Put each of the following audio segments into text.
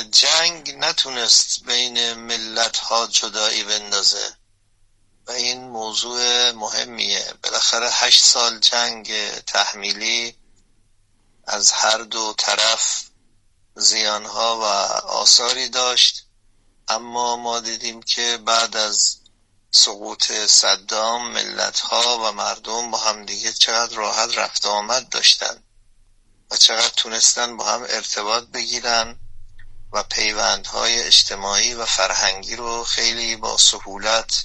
جنگ نتونست بین ملت ها جدایی بندازه و این موضوع مهمیه. بالاخره 8 سال جنگ تحمیلی از هر دو طرف زیانها و آثاری داشت، اما ما دیدیم که بعد از سقوط صدام ملت‌ها و مردم با هم دیگه چقدر راحت رفت آمد داشتن و چقدر تونستن با هم ارتباط بگیرن و پیوندهای اجتماعی و فرهنگی رو خیلی با سهولت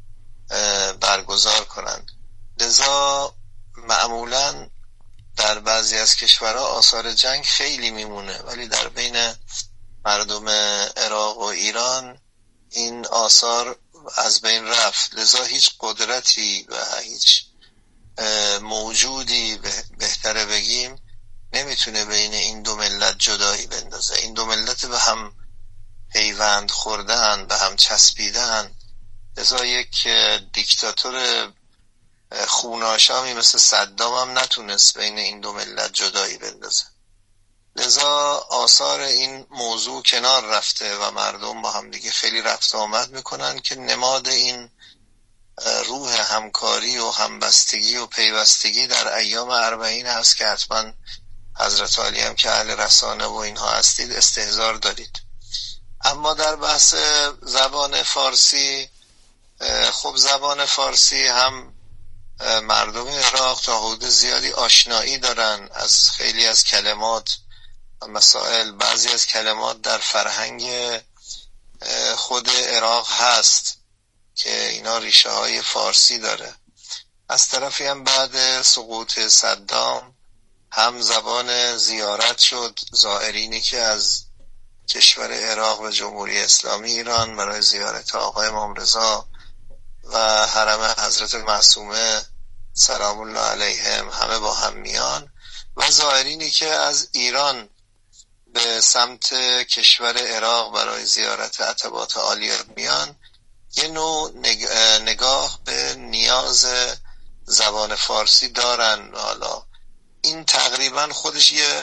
برگزار کنن. لذا معمولاً در بعضی از کشورها آثار جنگ خیلی میمونه، ولی در بین مردم عراق و ایران این آثار از بین رفت. لذا هیچ قدرتی و هیچ موجودی بهتره بگیم نمیتونه بین این دو ملت جدایی بندازه. این دو ملت به هم پیوند خورده‌اند، به هم چسبیده‌اند. لذا یک دیکتاتور خوناشامی مثل صدام هم نتونست بین این دو ملت جدایی بندازه. لذا آثار این موضوع کنار رفته و مردم با هم دیگه خیلی رفت آمد میکنن که نماد این روح همکاری و همبستگی و پیوستگی در ایام 40 هست که حتما حضرت علی هم که اهل رسانه و اینها هستید استحضار دارید. اما در بحث زبان فارسی، خب زبان فارسی هم مردم عراق تا حدود زیادی آشنایی دارن از خیلی از کلمات و مسائل. بعضی از کلمات در فرهنگ خود عراق هست که اینا ریشه های فارسی داره. از طرفی هم بعد سقوط صدام هم زبان زیارت شد، زائرینی که از کشور عراق و جمهوری اسلامی ایران برای زیارت آقای امام رضا و حرم حضرت معصومه سلام الله علیهم همه با هم میان و زائرینی که از ایران به سمت کشور عراق برای زیارت عتبات عالیه میان یه نوع نگاه به نیاز زبان فارسی دارن. حالا این تقریبا خودش یه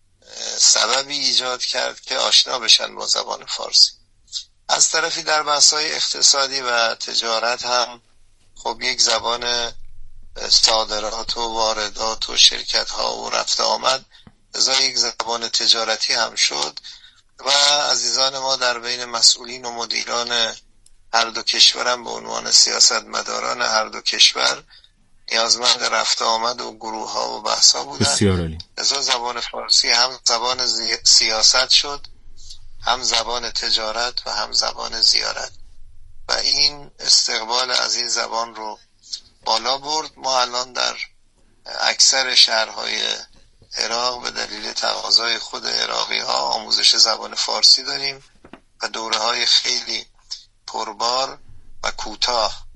سببی ایجاد کرد که آشنا بشن با زبان فارسی. از طرفی در بحث‌های اقتصادی و تجارت هم خب یک زبان صادرات و واردات و شرکت‌ها و رفت آمد لذا یک زبان تجارتی هم شد و عزیزان ما در بین مسئولین و مدیران هر دو کشور هم به عنوان سیاستمداران هر دو کشور نیازمند رفت آمد و گروه ها و بحث ها بودن. لذا زبان فارسی هم زبان سیاست شد، هم زبان تجارت و هم زبان زیارت و این استقبال از این زبان رو بالا برد. ما الان در اکثر شهرهای عراق به دلیل تقاضای خود عراقی ها آموزش زبان فارسی داریم و دوره های خیلی پربار و کوتاه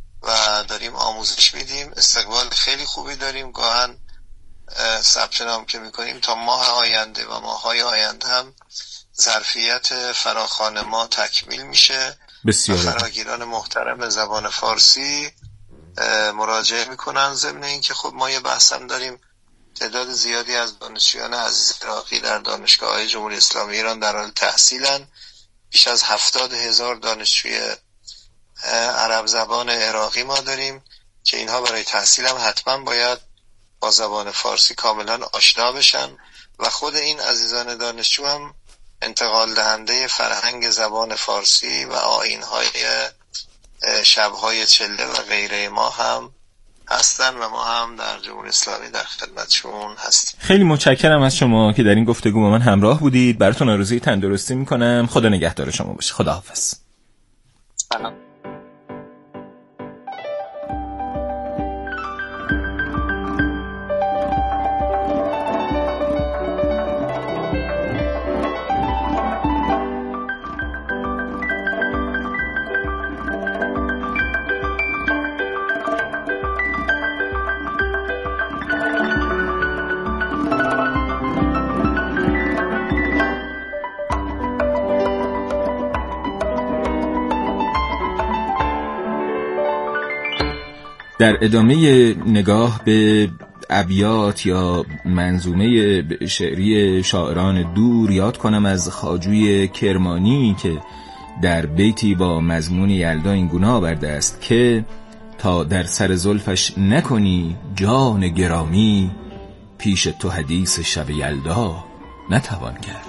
و داریم آموزش میدیم. استقبال خیلی خوبی داریم. گاهن ثبت نام که میکنیم تا ماه آینده و ماه‌های آینده هم ظرفیت فراخوان ما تکمیل میشه. بسیار. فراگیران محترم زبان فارسی مراجعه میکنن. ضمن این که خب ما یه بحثم داریم، تعداد زیادی از دانشجویان عزیز عراقی در دانشگاه‌های جمهوری اسلامی ایران در حال تحصیلن. بیش از 70,000 دانشجوی عرب زبان عراقی ما داریم که اینها برای تحصیل هم حتما باید با زبان فارسی کاملا آشنا بشن و خود این عزیزان دانشجو هم انتقال دهنده فرهنگ زبان فارسی و آیین‌های شب‌های چله و غیره ما هم هستن و ما هم در جمهوری اسلامی در خدمتشون هستیم. خیلی متشکرم از شما که در این گفتگو با من همراه بودید. براتون آرزوی تندرستی میکنم. خدا نگهدار شما باشه. خداحافظ. سلام. در ادامه نگاه به ابیات یا منظومه شعری شاعران دور یاد کنم از خواجوی کرمانی که در بیتی با مضمون یلدا این گونه آورده است که تا در سر زلفش نکنی جان گرامی، پیش تو حدیث شب یلدا نتوان کرد.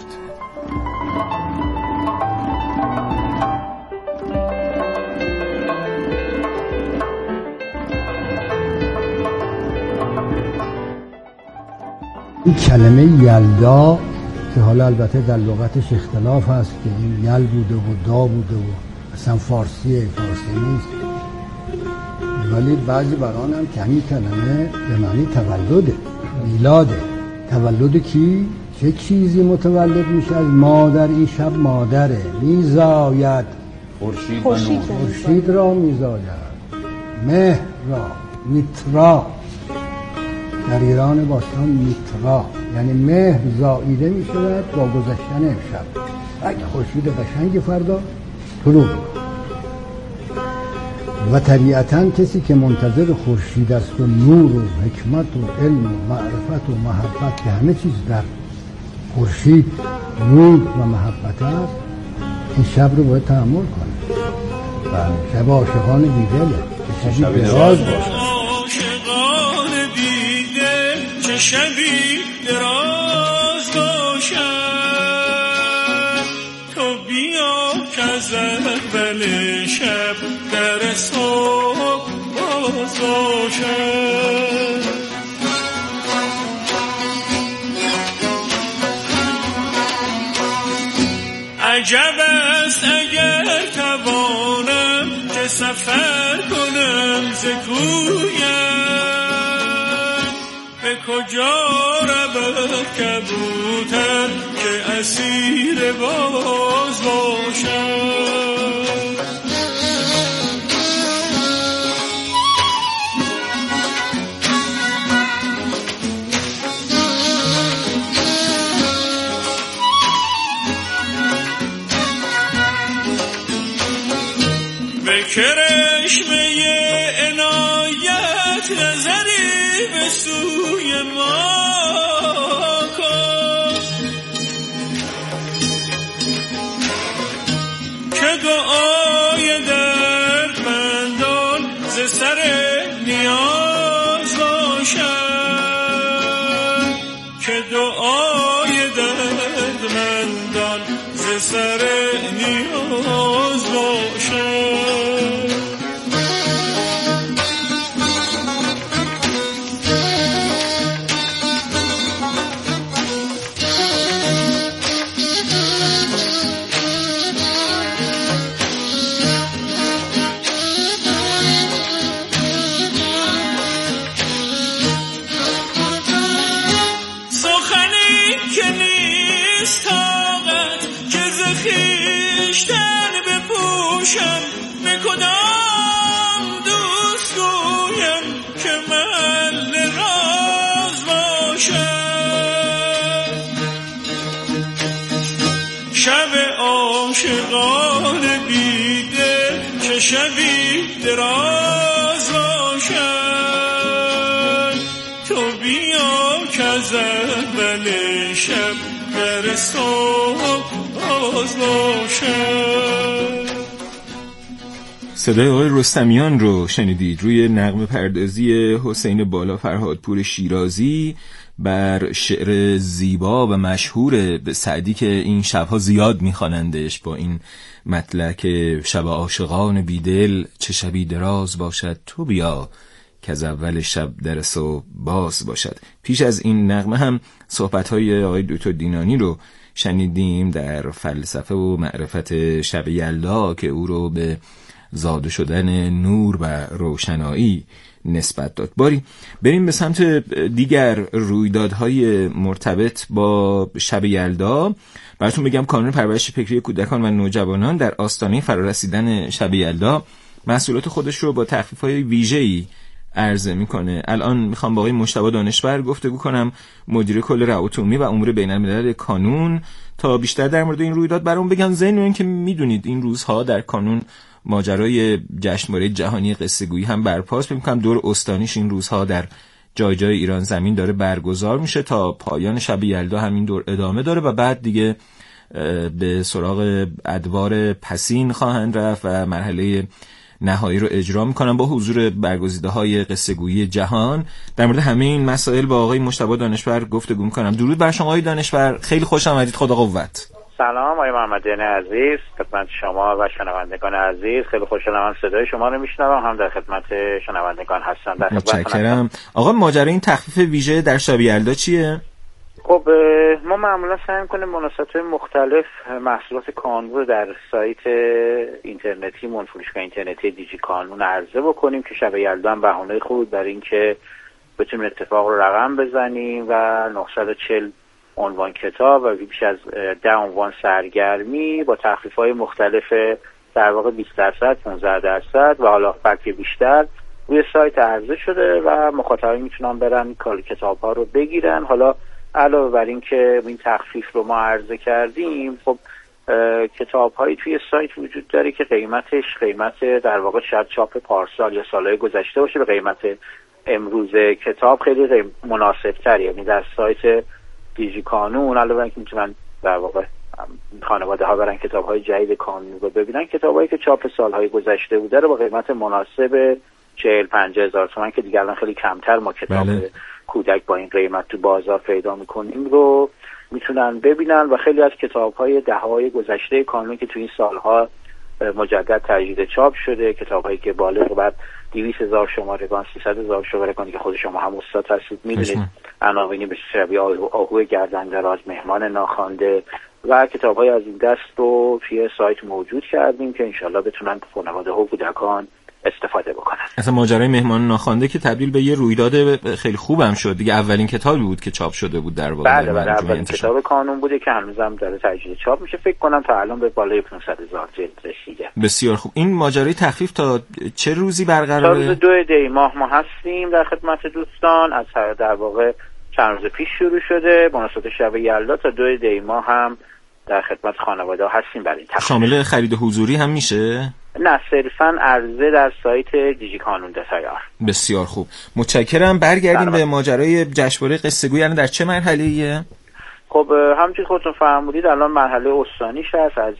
این کلمه یلدا که حالا البته در لغتش اختلاف هست که این یل بوده و دا بوده و اصلا فارسی نیست، ولی بعضی بران هم که همین کلمه به معنی تولده، میلاده. تولد کی؟ چه چیزی متولد میشه از مادر؟ این شب مادره، میزاید خورشید را میزاید، مهر را، میترا در ایران باستان میترا یعنی مهر زاییده میشود با گذشتن امشب. اگه خورشید قشنگ فردا طلوع و طبیعتاً کسی که منتظر خورشید است و نور و حکمت و علم و معرفت و محبت که همه چیز در خورشید نور و محبت است، این شب رو باید تحمل کنه. و شب عاشقان بیدله که شبی دراز باشه، چه شبی دراز باشد، تو بیا که از اول شب در صبح باز باشد. عجب است اگر توانم که سفر کنم ز کویم، به کجا رود کبوتر که اسیر باز باشد. به کرشمه عنایت نظری به سوی ما کن که دعای دردمندان ز سر نیاز باشد، که دعای دردمندان ز سر نیاز باشد. شب عاشقان بیدل چه شبی دراز باشد، تو بیا که از اول شب در صبح باز باشد. صدای آقای رستمیان رو شنیدید روی نغمه پردازی حسین بالا فرهادپور شیرازی بر شعر زیبا و مشهور سعدی که این شبها زیاد میخوانندش با این مطلع که شب عاشقان بیدل چه شبی دراز باشد، تو بیا که از اول شب در صبح باز باشد. پیش از این نغمه هم صحبت‌های آقای دکتر دینانی رو شنیدیم در فلسفه و معرفت شب یلدا که او رو به زاده شدن نور و روشنایی نسبت داد. باری بریم به سمت دیگر رویدادهای مرتبط با شب یلدا. براتون بگم کانون پرورش فکری کودکان و نوجوانان در آستانه فرارسیدن شب یلدا محصولات خودش رو با تخفیف‌های ویژه‌ای عرضه میکنه. الان میخوام با آقای مجتبی دانشور گفتگو کنم، مدیر کل روابط عمومی و امور بین‌الملل کانون، تا بیشتر در مورد این رویداد برام بگن. ضمن این که میدونید این روزها در کانون ماجرای جشنواره جهانی قصه گویی هم برپاست، فکر می‌کنم دور استانیش این روزها در جای جای ایران زمین داره برگزار میشه تا پایان شب یلدا همین دور ادامه داره و بعد دیگه به سراغ ادوار پسین خواهند رفت و مرحله نهایی رو اجرا میکنن با حضور برگزیده‌های قصه‌گویی جهان. در مورد همه این مسائل با آقای مجتبی دانشور گفتگو میکنم. درود بر شما آقای دانشور، خیلی خوش آمدید. خدا قوت. سلام آقای محمدیان عزیز، خدمت شما و شنوندگان عزیز. خیلی خوشحالم صدای شما رو میشنوم، هم در خدمت شنوندگان هستم. در متشکرم. آقا ماجرای این تخفیف ویژه در شب یلدا چیه؟ خب ما معمولا سعی می‌کنیم مناسبات مختلف محصولات کانون رو در سایت اینترنتی فروشگاه اینترنتی دیجی کانون عرضه بکنیم که شب یلدا هم بهانه خوب برای اینکه بتونیم اتفاق رو رقم بزنیم و 940 عنوان کتاب و بیش از 10 عنوان سرگرمی با تخفیف‌های مختلف در واقع 20%، 15% و حالا بلکه بیشتر روی سایت عرضه شده و مخاطبین میتونن برن کتاب‌ها رو بگیرن. حالا علاوه بر این که این تخفیف رو ما عرضه کردیم، خب کتاب‌هایی توی سایت وجود داره که قیمت در واقع شاید چاپ پارسال یا سالهای گذشته باشه به قیمت امروز کتاب خیلی مناسب‌تره. یعنی در سایت دیجی کانون علاوه بر اینکه میتونن در واقع خانواده ها برن کتاب‌های جدید کانون رو ببینن، کتابایی که چاپ سالهای گذشته بوده رو با قیمت مناسب 40-50 هزار تومان که دیگه الان خیلی کمتر ما کتاب کودک با این قیمت تو بازار پیدا میکنیم رو میتونن ببینن و خیلی از کتاب‌های دهه‌های گذشته کانون که تو این سالها مجدد تجدید چاپ شده، کتاب‌هایی که بالغ بر 200,000 شمارگان 300,000 شمارگان که خود شما هم استاد هستید میدونید، عناوینی به شبیه آهوی گردندراز، مهمان ناخوانده و کتاب‌های از این دست رو توی سایت موجود کردیم که انشالله بتونن خانواده‌ها و کودکان استفاده بکنن. اصلا ماجرای مهمان ناخوانده که تبدیل به یه رویداد خیلی خوبم شد دیگه. اولین کتابی بود که چاپ شده بود در واقع. بله اولین کتاب کانون بوده که هنوزم داره تجدید چاپ میشه. فکر کنم تا الان به بالای 500,000 جلد رسیده. بسیار خوب. این ماجرای تخفیف تا چه روزی برقراره؟ تا روز 2 دی ماه ما هستیم در خدمت دوستان. از در واقع چند روز پیش شروع شده. مناسبت شب یلدا تا 2 دی ماه هم در خدمت خانواده هستیم. برای تخفیف شامل خرید حضوری هم میشه؟ نه، صرفاً عرضه در سایت دیجی کانون دسایار. بسیار خوب، متشکرم. برگردیم به ماجرای جشنواره قصه‌گویی. یعنی در چه مرحله‌ایه؟ خب همونجوری خودتون فرمودید الان مرحله استانیش هست. از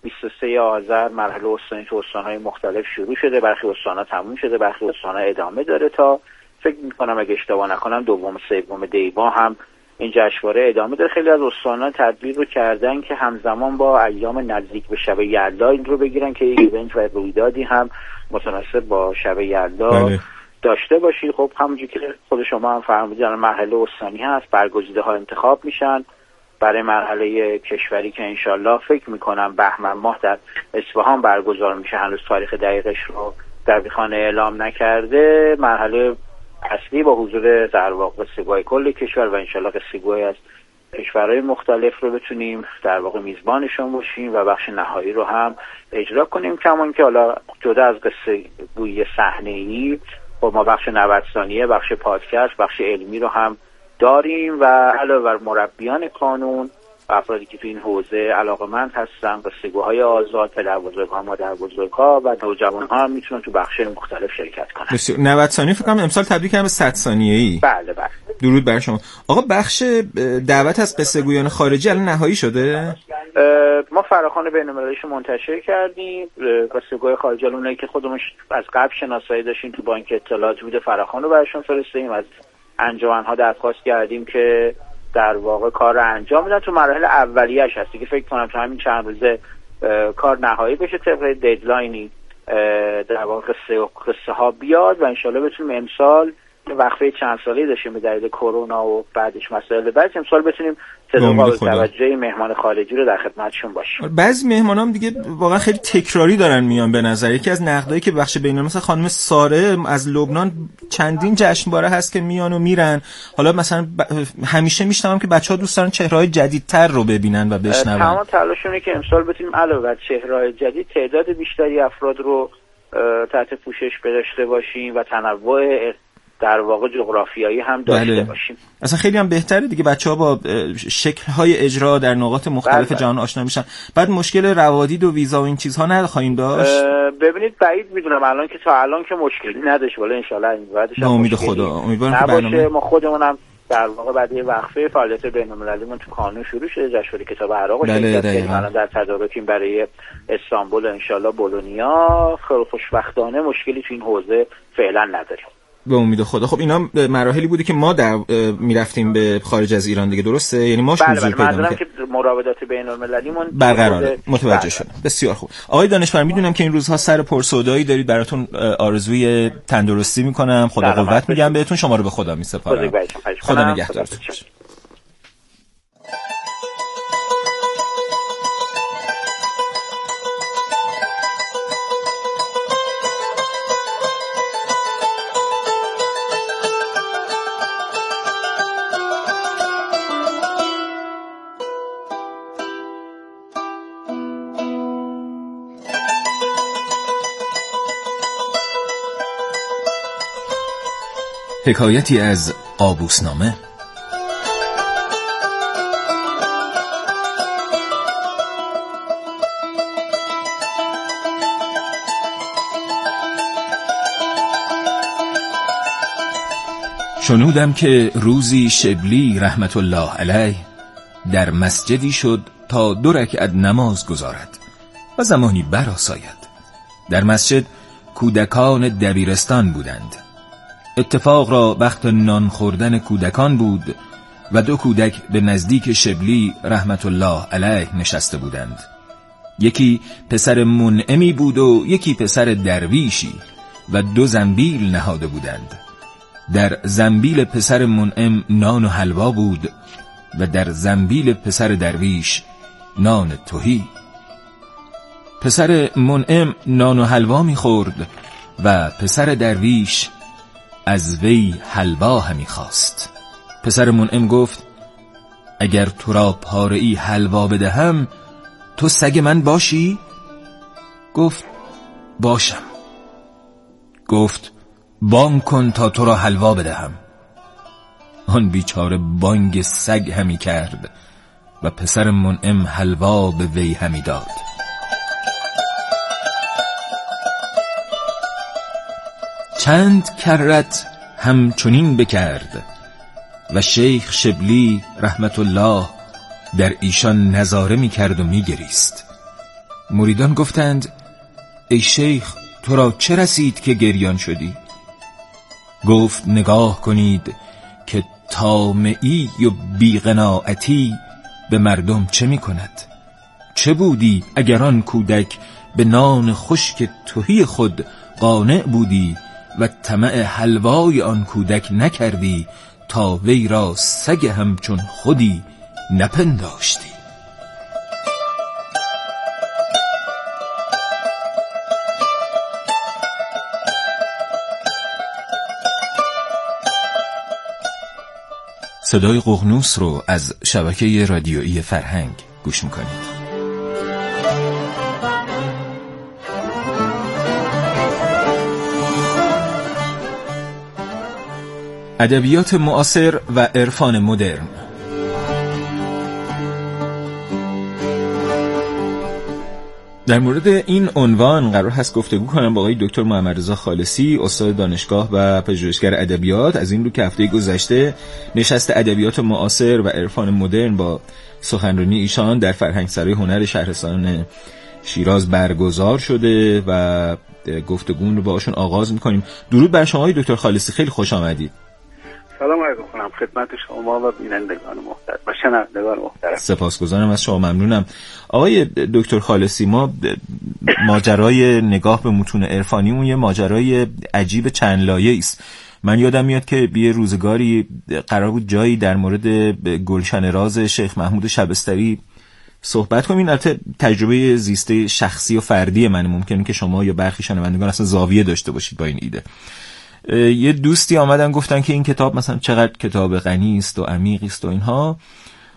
23 آذر مرحله استانی تو استان‌های مختلف شروع شده، برخی استان‌ها تموم شده، برخی استان‌ها ادامه داره تا فکر می‌کنم اگه اشتباه نکنم دوم سوم دی ماه هم این جشنواره ادامه داره. خیلی از استان‌ها تدبیر رو کردن که همزمان با ایام نزدیک به شب یلدا این رو بگیرن که ایونت و رویدادی هم متناسب با شب یلدا داشته باشی. خب همونجوری که خود شما هم فرمودید الان مرحله استانی هست، برگزیده‌ها انتخاب میشن برای مرحله کشوری که انشالله فکر میکنم بهمن ماه در اصفهان برگزار میشه. هنوز تاریخ دقیقش رو دبیرخانه اعلام نکرده. مرحله اصلی با حضور در واقع قصه‌گوی کل کشور و انشالله قصه‌گوی از کشورهای مختلف رو بتونیم در واقع میزبانشون باشیم و بخش نهایی رو هم اجرا کنیم. کما که حالا جدا از قصه‌گویی صحنه‌ای خب ما بخش 90 ثانیه، بخش پادکست، بخش علمی رو هم داریم و علاوه بر مربیان کانون و افرادی که تو این حوزه علاقه‌مند هستن، قصه‌گوهای آزاد، پدربزرگ‌ها، مادربزرگ‌ها و نوجوان‌ها هم میتونن تو بخش‌های مختلف شرکت کنن. بسیار. 90 ثانیه فکر کنم امسال تبدیل کردن به 100 ثانیه‌ای. بله. درود بر شما. آقا بخش دعوت از قصه‌گویان خارجی الان نهایی شده؟ ما فراخوان بین‌المللیش منتشر کردیم. قصه‌گوی خارجی اونایی که خودمون از قبل شناسایی داشتیم تو بانک اطلاعات بوده فراخوان رو براشون فرستادیم. از انجمن‌ها درخواست کردیم که در واقع کار رو انجام بدن. تو مراحل اولیه‌اش هست که فکر کنم تو همین چند روزه کار نهایی بشه، طبق ددلاینی در واقع قصه ها بیاد و انشالله بتونیم امسال وقفه چند سالی داشتیم به دلیل کرونا و بعدش مسائل بعد امسال بتونیم قابل توجه مهمان خارجی رو در خدمتشون باشیم. بعضی مهمانام دیگه واقعا خیلی تکراری دارن میان به نظر. یکی از نقدایی که بخش بین‌المللی مثلا خانم ساره از لبنان چندین جشنواره هست که میان و میرن. حالا مثلا همیشه میشنوم که بچه‌ها دوست دارن چهره‌های جدیدتر رو ببینن و بشنون. تمام تلاشونه که امسال بتونیم علاوه بر چهره‌های جدید تعداد بیشتری افراد رو تحت پوشش داشته باشیم و تنوع در واقع جغرافیایی هم داشته باشیم. اصلا خیلی هم بهتره دیگه، بچه‌ها با شکل‌های اجرا در نقاط مختلف جهان آشنا میشن. بعد مشکل روادید و ویزا و این چیزها نخواهیم داشت. ببینید بعید میدونم الان که تا الان که مشکلی نداشت، ولی ان شاءالله این بعدش هم امید خدا امیدوارم که برنامه ما خودمونم در واقع بعد یه وقفه فعالیت بین‌المللیمون تو کانون شروع شده، جشنواره کتاب عراق شرکت کردیم، الان در تدارکیم برای استانبول ان شاءالله بولونیا. خیلی خوشبختانه مشکلی تو این حوزه فعلا نداریم به امید خدا. خب اینا مراحلی بوده که ما در میرفتیم به خارج از ایران دیگه، درسته؟ یعنی ما حضور پیدا می‌کنیم که مراودات بین‌المللیمون برقراره. متوجه شدم. بسیار خوب. آقای دانشور، میدونم که این روزها سر پرسودایی دارید، براتون آرزوی تندرستی میکنم، خدا قوت میگم بهتون، شما رو به خدا میسپارم. خدا نگهدارتون. حکایتی از قابوسنامه. شنودم که روزی شبلی رحمت الله علیه در مسجدی شد تا 2 رکعت نماز گزارد و زمانی برآساید. در مسجد کودکان دبیرستان بودند. اتفاق را وقت نان خوردن کودکان بود و 2 کودک به نزدیک شبلی رحمت الله علیه نشسته بودند. یکی پسر منعمی بود و یکی پسر درویشی و 2 زنبیل نهاده بودند. در زنبیل پسر منعم نان و حلوا بود و در زنبیل پسر درویش نان تهی. پسر منعم نان و حلوا می‌خورد و پسر درویش از وی حلوا همی خواست. پسر منعم گفت اگر تو را پاره‌ای حلوا بدهم تو سگ من باشی؟ گفت باشم. گفت بانگ کن تا تو را حلوا بدهم. آن بیچاره بانگ سگ همی کرد و پسر منعم حلوا به وی همی داد. چند کرت همچنین بکرد و شیخ شبلی رحمت الله در ایشان نظاره می کرد و می گریست. مریدان گفتند ای شیخ تو را چه رسید که گریان شدی؟ گفت نگاه کنید که طامعی و بیقناعتی به مردم چه می کند. چه بودی اگر آن کودک به نان خشک تهی خود قانع بودی و طمع حلوای آن کودک نکردی تا وی را سگ همچون خودی نپنداشتی. صدای ققنوس رو از شبکه رادیویی فرهنگ گوش میکنید. ادبیات معاصر و عرفان مدرن. در مورد این عنوان قرار هست گفتگو کنم با آقای دکتر محمدرضا خالصی، استاد دانشگاه و پژوهشگر ادبیات. از این رو که هفته گذشته نشست ادبیات معاصر و عرفان مدرن با سخنرانی ایشان در فرهنگسرای هنر شهرستان شیراز برگزار شده و گفتگو رو باهاشون آغاز می‌کنیم. درود بر شما آقای دکتر خالصی، خیلی خوش آمدید. سلام عرض می‌کنم خدمت شما و بینندگان محترم و شنوندگان محترم. سپاسگزارم از شما، ممنونم. آقای دکتر خالصی، ما ماجرای نگاه به متون عرفانیمون یه ماجرای عجیب چند لایه‌ای است. من یادم میاد که یه روزگاری قرار بود جایی در مورد گلشن راز شیخ محمود شبستری صحبت کنیم. این البته تجربه زیسته شخصی و فردی منه، ممکنه که شما یا برخی شنوندگان اصلا زاویه داشته باشید با این ایده. یه دوستی آمدن گفتن که این کتاب مثلا چقدر کتاب غنی است و عمیقی است و اینها.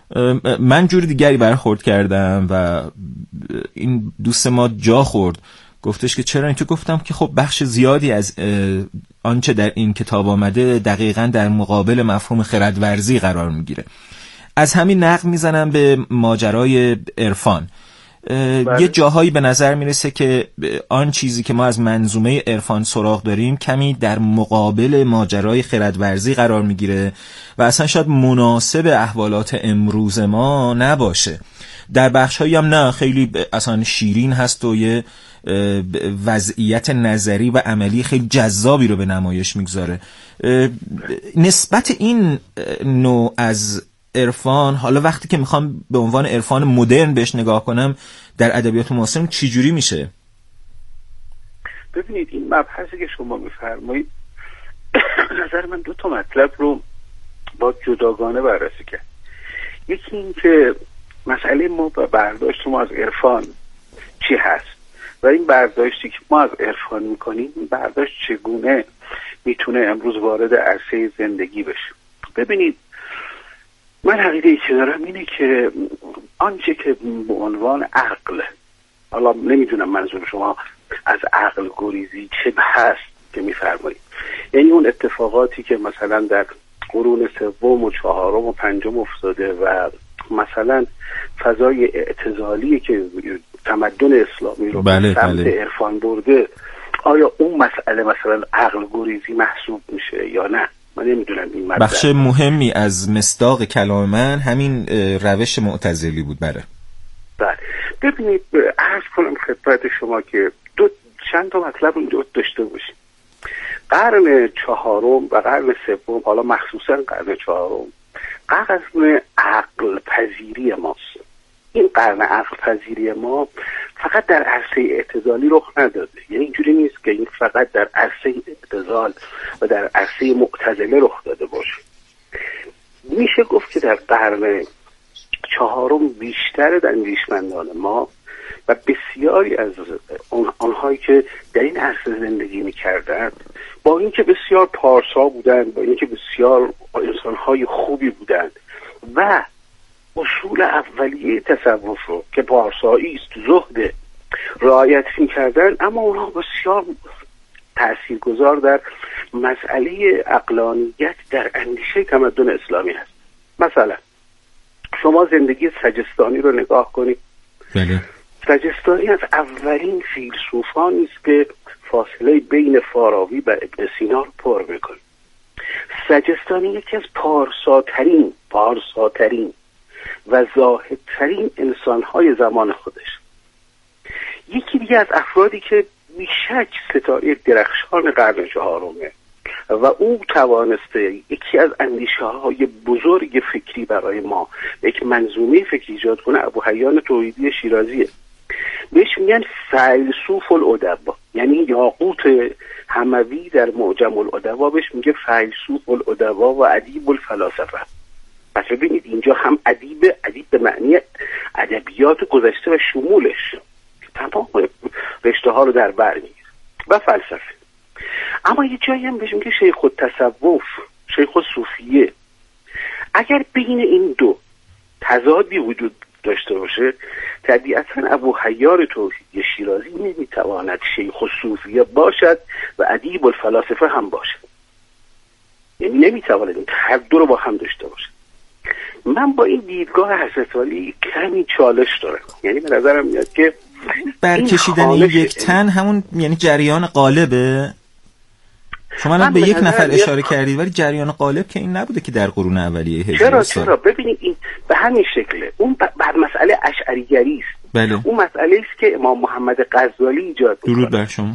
من جور دیگری برخورد کردم و این دوست ما جا خورد. گفتش که چرا؟ این که گفتم که خب بخش زیادی از آنچه در این کتاب آمده دقیقاً در مقابل مفهوم خردورزی قرار میگیره. از همین نقد میزنم به ماجرای عرفان. یه جاهایی به نظر میرسه که آن چیزی که ما از منظومه عرفان سراغ داریم کمی در مقابل ماجرای خردورزی قرار میگیره و اصلا شاید مناسب احوالات امروز ما نباشه. در بخش‌هایی هم نه، خیلی اصلا شیرین هست و یه وضعیت نظری و عملی خیلی جذابی رو به نمایش میگذاره. نسبت این نوع از عرفان، حالا وقتی که میخوام به عنوان عرفان مدرن بهش نگاه کنم، در ادبیات معاصر چجوری میشه؟ ببینید این مبحثی که شما میفرمایید نظر من دو تا مطلب رو با جداگانه بررسی کرد. یکی این که مسئله ما و برداشت ما از عرفان چی هست و این برداشتی که ما از عرفان میکنیم، این برداشت چگونه میتونه امروز وارد عرصه زندگی بشه. ببینید من عقیده‌ای که دارم اینه که آنچه که به عنوان عقل، حالا نمیدونم منظور شما از عقل گریزی چه هست که میفرمایید، یعنی اون اتفاقاتی که مثلا در قرون سوم و چهارم و پنجم افتاده و مثلا فضای اعتزالی که تمدن اسلامی رو به سمت عرفان برده، آیا اون مسئله مثلا عقل گریزی محسوب میشه یا نه؟ من نمیدونم. این بخش مهمی از مصداق کلام من همین روش معتزلی بود. بله ببینید عرض کنم خدمت شما که چند تا مطلب اینجا داشته باشیم. قرن چهارم و قرن سوم، حالا مخصوصا قرن چهارم، قرن عقل پذیری ماست. این قرن عقل پذیری ما فقط در عرصه اعتزالی رخ نداده، یعنی اینجوری نیست که این فقط در عرصه اعتزال و در عرصه معتزله رخ داده باشه. میشه گفت که در قرن چهارم بیشتر اندیشمندان ما و بسیاری از آنهایی که در این عرصه زندگی میکردن، با اینکه بسیار پارسا بودن، با اینکه بسیار انسانهای خوبی بودن و اصول اولیه تصوف رو که پارسایی است، زهد، رعایت می‌کردن، اما اونها بسیار تاثیرگذار در مسئله عقلانیت در اندیشه تمدن اسلامی هست. مثلا شما زندگی سجستانی رو نگاه کنید. بله. سجستانی از اولین فیلسوفانی است که فاصله بین فارابی و ابن سینا رو پر می‌کنه. سجستانی یکی از پارساترین و زاهدترین انسان‌های زمان خودش، یکی دیگه از افرادی که بیشک ستاره درخشان قرن چهارمه و او توانسته یکی از اندیشه‌های بزرگ فکری برای ما، یک منظومه فکری ایجاد کنه، ابوحیان توحیدی شیرازیه. بهش میگن فیلسوف الادبا، یعنی یاقوت حموی در معجم الادبا بهش میگه فیلسوف الادبا و ادیب الفلاسفه. پس ببینید اینجا هم ادیب به معنی ادبیات گذشته و شمولش تمام رشته ها رو در بر میگیره و فلسفه. اما یه جایی هم بهش میگه شیخ التصوف، شیخ الصوفیه. اگر بین این دو تضادی وجود داشته باشه، طبیعتا ابوحیان توحیدی شیرازی نمیتواند شیخ الصوفیه باشد و ادیب الفلاسفه هم باشد، یعنی نمیتواند این هر دو رو با هم داشته باشه. من با این دیدگاه حضرت علی کمی چالش دارم، یعنی به نظرم میاد که برکشیدن این یک تن همون یعنی جریان قالبه. شما الان به یک نفر اشاره کردید، ولی جریان قالب که این نبوده که در قرون اولیه هجری. چرا ببینید این به همین شکله. اون بعد مسئله اشعریگری است. بله. اون مسئله است که امام محمد غزالی ایجاد کرد. درود بر شما.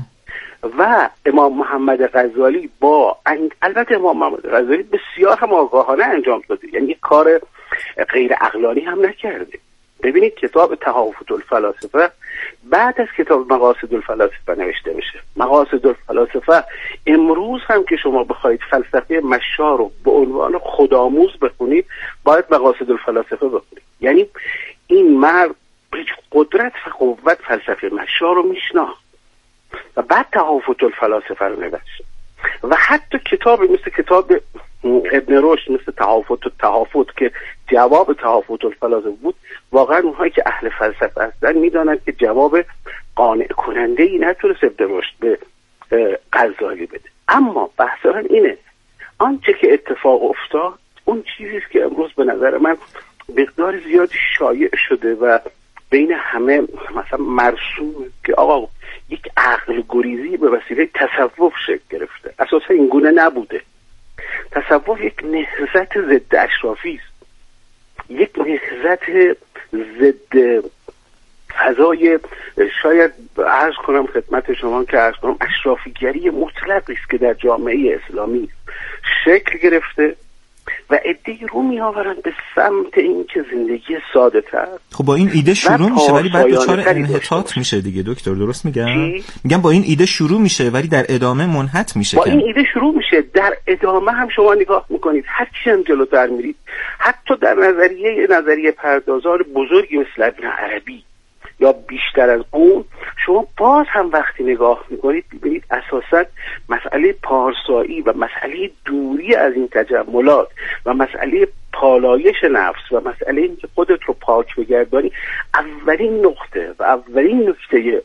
و امام محمد غزالی البته امام محمد غزالی بسیار هم آگاهانه انجام داده، یعنی کار غیر عقلانی هم نکرده. ببینید کتاب تحافت الفلاسفه بعد از کتاب مقاصد الفلاسفه نوشته میشه. مقاصد الفلاسفه امروز هم که شما بخواید فلسفه مشا رو به عنوان خودآموز بخونید، باید مقاصد الفلاسفه بخونید. یعنی این مرد قدرت و قوت فلسفه مشا رو میشناخت و بعد تحافت الفلاسفه رو نوشت. و حتی کتاب مثل کتاب ابن رشد، مثل تحافت که جواب تحافت الفلاسفه بود، واقعا اونهایی که اهل فلسفه هستن میدانند که جواب قانع کننده ای نتونست رشد به غزالی بده. اما بحث من اینه، آنچه که اتفاق افتاد اون چیزی است که امروز به نظر من مقدار زیادی شایع شده و بین همه مثلا مرسوم که آقا یک عقل گریزی به وسیله تصوف شکل گرفته. اساسا این گونه نبوده. تصوف یک نهضت ضد اشرافی است، یک نهضت ضد فضای، شاید عرض کنم خدمت شما که عرض کنم اشرافیگری مطلقی است که در جامعه اسلامی شکل گرفته و عده‌ای رو می‌آورند به سمت این که زندگی ساده‌تر. خب با این ایده شروع میشه ولی بعد دچار انحطاط میشه دیگه دکتر، درست میگم؟ میگم با این ایده شروع میشه ولی در ادامه منحط میشه. با این ایده شروع میشه، در ادامه هم شما نگاه میکنید هر چی هم جلوتر میرید، حتی در نظریه پردازان بزرگی مثل ابن عربی یا بیشتر از اون، شما باز هم وقتی نگاه میکنید ببینید اساسا مسئله پارسایی و مسئله دوری از این تجملات و مسئله پالایش نفس و مسئله این که خودت رو پاک بگردانی اولین نقطه و اولین نکته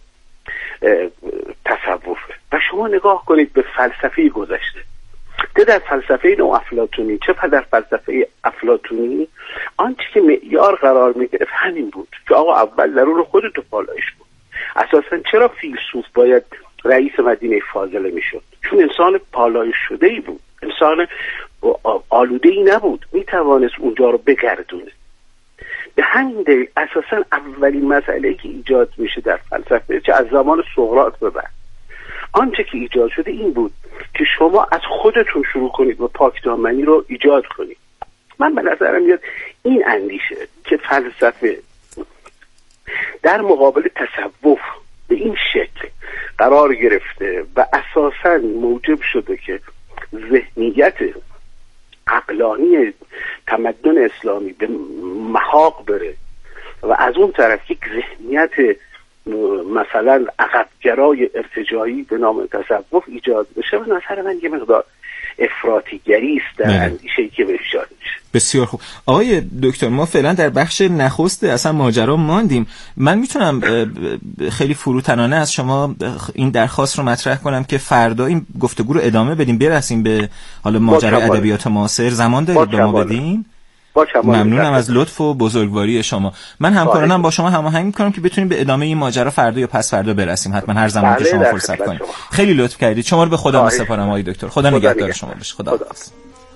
تصوفه. و شما نگاه کنید به فلسفه گذشته، چه در فلسفه نو افلاطونی چه در فلسفه افلاطونی، آنچه که معیار قرار میگرفت همین بود که آقا اول درون خودت رو پالایش بود. اساسا چرا فیلسوف باید رئیس مدینه فاضله میشد؟ چون انسان پالایش شده ای بود، انسان آلوده ای نبود، میتوانست اونجا رو بگردونه. به همین دلیل اساسا اولین مسئله که ایجاد میشه در فلسفه، چه از زمان سقراط به بعد، آنچه که ایجاد شده این بود که شما از خودتون شروع کنید و پاکدامنی رو ایجاد کنید. من به نظرم میاد این اندیشه که فلسفه در مقابل تصوف به این شکل قرار گرفته و اساساً موجب شده که ذهنیت عقلانی تمدن اسلامی به محاق بره و از اون طرف یک ذهنیت مثلا عقبگرای ارتجاعی به نام تصوف ایجاد بشه، به نظر من یه مقدار افراطیگری است در اندیشه‌ای که بهش ایجاد میشه. بسیار خوب آقای دکتر، ما فعلا در بخش نخست اصلا ماجرا ماندیم. من میتونم خیلی فروتنانه از شما این درخواست رو مطرح کنم که فردا این گفتگو رو ادامه بدیم، برسیم به حالا ماجرای ادبیات معاصر. زمان دارید به ما بدین؟ ممنونم از لطف و بزرگواری شما. من همکارانم با شما هماهنگ می‌کنم که بتونیم به ادامه این ماجرا فردا یا پس فردا برسیم، حتما هر زمان که شما فرصت کنید. خیلی لطف کردید. شما رو به خدا می‌سپارم آقای دکتر. خدا نگهدار شما باشه. خدا حافظ.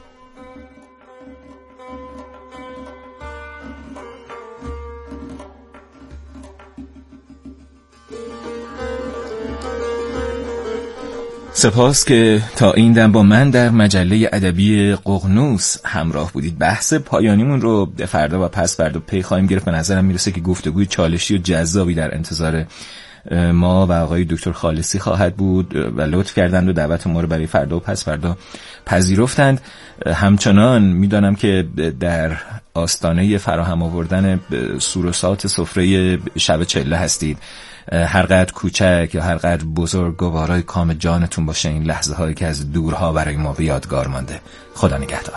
سپاس که تا این دم با من در مجله ادبی ققنوس همراه بودید. بحث پایانیمون رو فردا و پس فردا پی خواهیم گرفت. به نظرم میرسه که گفتگوی چالشی و جذابی در انتظار ما و آقای دکتر خالصی خواهد بود و لطف کردند و دعوت ما رو برای فردا و پس فردا پذیرفتند. همچنان میدانم که در آستانه فراهم آوردن سوروسات سفره شب چله هستید. هر قدر کوچک یا هر قدر بزرگ گوارای کام جانتون باشه این لحظه هایی که از دورها برای ما به یادگار مانده. خدا نگهدار.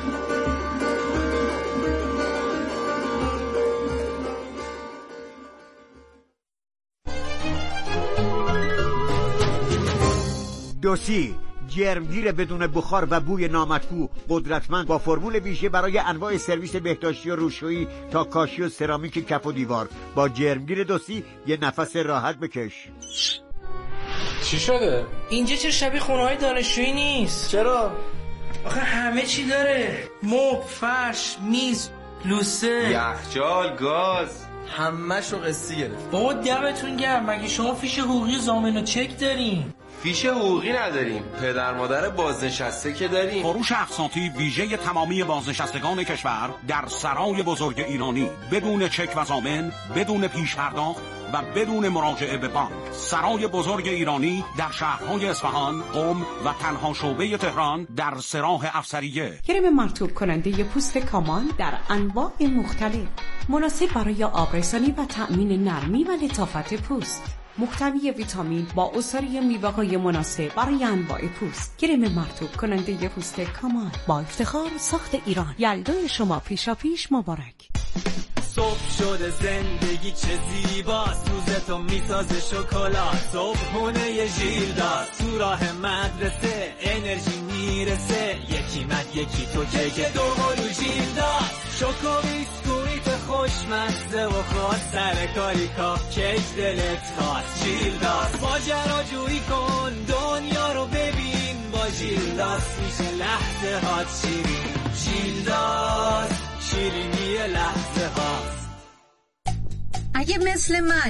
دوسی جرمگیر بدون بخار و بوی نامطبوع، قدرتمند، با فرمول ویژه برای انواع سرویس بهداشتی و روشویی تا کاشی و سرامیک کف و دیوار. با جرمگیر دوسی یه نفس راحت بکش. چی شده؟ اینجا چه شبیه خونه‌های دانشجویی نیست؟ چرا؟ آخه همه چی داره، مبل، فرش، میز، لوسه، یخچال، گاز، همه‌شو قسطی گرفت. بابا دمتون گرم، مگه شما فیش حقوقی ضامن و چک دارین؟ فیش حقوقی نداریم، پدر مادر بازنشسته که داریم. فروش اقساطی ویژه تمامی بازنشستگان کشور در سرای بزرگ ایرانی، بدون چک و ضامن، بدون پیش پرداخت و بدون مراجعه به بانک. سرای بزرگ ایرانی در شهرهای اصفهان، قم و تنها شعبه تهران در سراح افسریه. کرم مرطوب کننده پوست کامان در انواع مختلف، مناسب برای آبرسانی و تأمین نرمی و لطافت پوست. محتوی ویتامین با عصاره میوه‌های مناسب برای انواع پوست. کرم مرطوب کننده پوست کامان، با افتخار ساخت ایران. یلدای شما پیشا پیش مبارک. صبح شده زندگی چه زیباست، روز براتون میسازه شکلات، صبحونه یه ژیلداس، تو راه مدرسه انرژی میرسه، یکی من یکی تو که دو قلو ژیلداس، شوکو بیسکویت خوشمزه و خاص، سر کاری کاف کیک دلت خواست، ژیلداس ماجراجویی کن دنیا رو ببین، با ژیلداس میشه لحظه هات شیرین، ژیلداس شیرینی لحظه هاست. اگه مثل من